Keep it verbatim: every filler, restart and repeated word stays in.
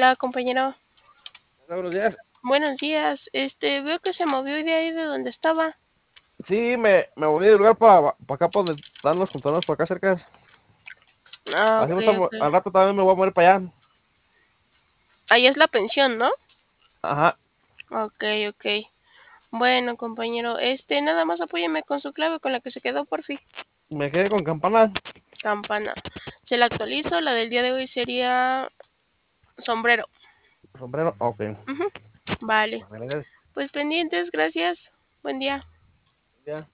Hola, compañero. Hola, buenos días. Buenos días. Este, veo que se movió de ahí de donde estaba. Sí, me, me voy de lugar para acá, para donde están los contornos, por acá cerca. Ah, Así ok, me está, mo- ok. al rato también me voy a mover para allá. Ahí es la pensión, ¿no? Ajá, Ok, ok. Bueno, compañero, este, nada más apóyeme con su clave con la que se quedó por fin. me quedé con campana. Campana. Se la actualizo, la del día de hoy sería sombrero. Sombrero, ok. Ujú. Vale. Vale, gracias. Pues pendientes, gracias. Buen día. Ya.